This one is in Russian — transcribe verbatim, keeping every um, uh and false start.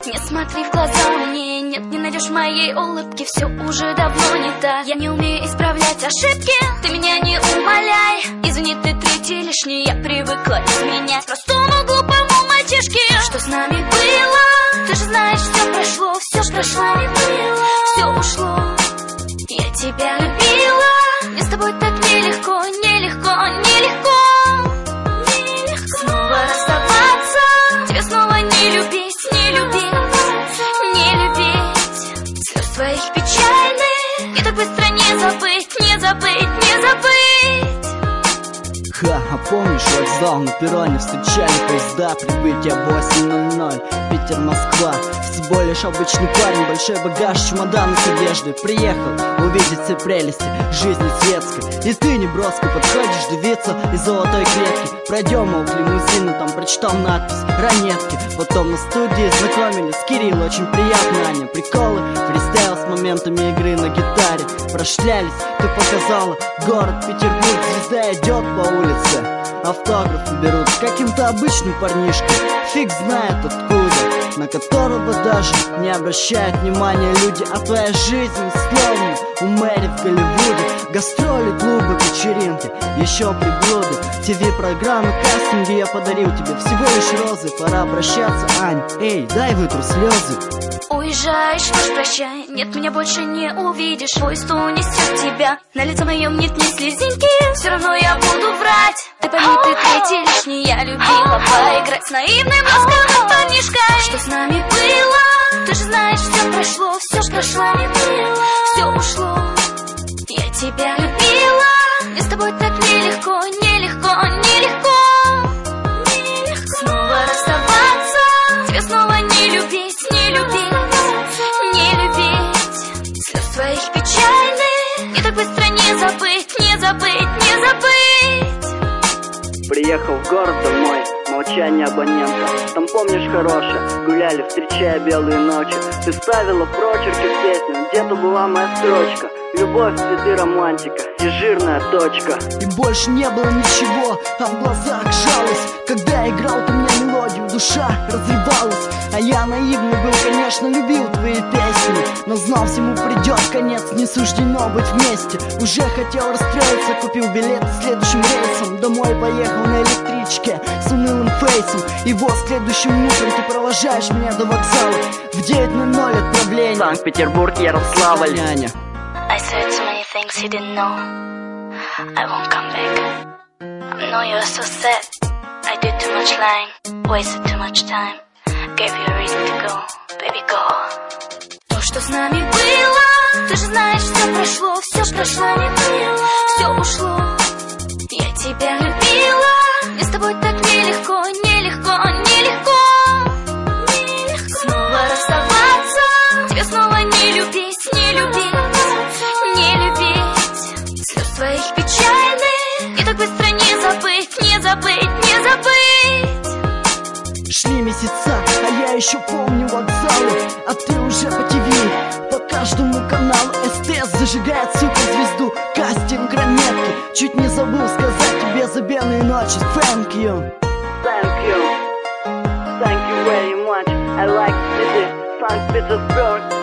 Не смотри в глаза мне, нет, не найдешь моей улыбки. Все уже давно не так, я не умею исправлять ошибки. Ты меня не умоляй, извини, ты третий лишний. Я привыкла изменять простому глупому мальчишке. Что с нами было? Ты же знаешь, все прошло, все прошло, все ушло. Я тебя любила, мне с тобой так нелегко, нелегко, нелегко. Снова расставаться, тебя снова не любить, не любить, не любить. Слез твоих печальных и так быстро не забыть, не забыть, не забыть. Ха, а помнишь вокзал на перроне? Встречали поезда, прибытие восемь ноль ноль. Питер, Москва. Всего лишь обычный парень, большой багаж, чемодан с одеждой. Приехал увидеть все прелести жизни светской. И ты неброско подходишь, девица из золотой клетки. Пройдем, мол, к лимузину, там прочитал надпись «Ранетки». Потом на студии знакомились, Кирилл, очень приятно, Аня. Приколы, фристайл с моментами игры на гитаре. Прошлялись, ты показала город Петербург. Звезда идет по улице, автографы берут с каким-то обычным парнишкой, фиг знает откуда, на которого даже не обращают внимания люди. А твоя жизнь словно у Мэри в Голливуде. Гастроли, клубы, вечеринки, еще приблуды, ТВ-программы, кастинги. Я подарил тебе всего лишь розы. Пора обращаться, Ань, эй, дай вытру слезы. Уезжаешь, уж прощай, нет, меня больше не увидишь. Поезд унесет тебя, на лице моем нет ни слезинки. Все равно я буду врать, ты пойми, ты третий лишний. Я любила поиграть с наивным ласковым парнишкой. Что с нами было? Ты же знаешь, все прошло, все прошло, все ушло. Я тебя любила, мне с тобой так нелегко, нелегко, нелегко. Снова расставаться, тебя снова не любить, не любить, не любить. Слез твоих печальных и так быстро не забыть, не забыть, не забыть. Приехал в город домой, молчание абонента. Там, помнишь, хорошее, гуляли, встречая белые ночи. Ты ставила прочерки в песню, где-то была моя строчка. Любовь, цветы, романтика и жирная точка. И больше не было ничего, а в глазах жалость. Когда играл ты мне мелодию, душа разрывалась. А я наивный был, конечно, любил твои песни, но знал, всему придет конец, не суждено быть вместе. Уже хотел расстроиться, купил билет следующим рейсом. Домой поехал на электричке с унылым фейсом. И вот следующим утром ты провожаешь меня до вокзала. В девять ноль ноль отправление Санкт-Петербург, Ярославль. I said so many things he didn't know. I won't come back. I know you're so sad. I did too much lying, wasted too much time. Gave you a reason to go, baby, go. То, что с нами было, ты же знаешь, все прошло, все прошло, все ушло. Я тебя любила, мне с тобой так нелегко, нелегко, нелегко. Снова расставаться, тебя снова не любить, не любить, не любить. Слез твоих печальных и так быстро не забыть, не забыть, не забыть. Шли месяца, а я еще помню вокзалы, а ты уже по ТВ, по каждому каналу. СТС зажигает суперзвезду, кастинг, ранетки. Чуть не забыл сказать тебе за белые ночи. Thank you, thank you, thank you very much. I like the city, Санкт-Петербург.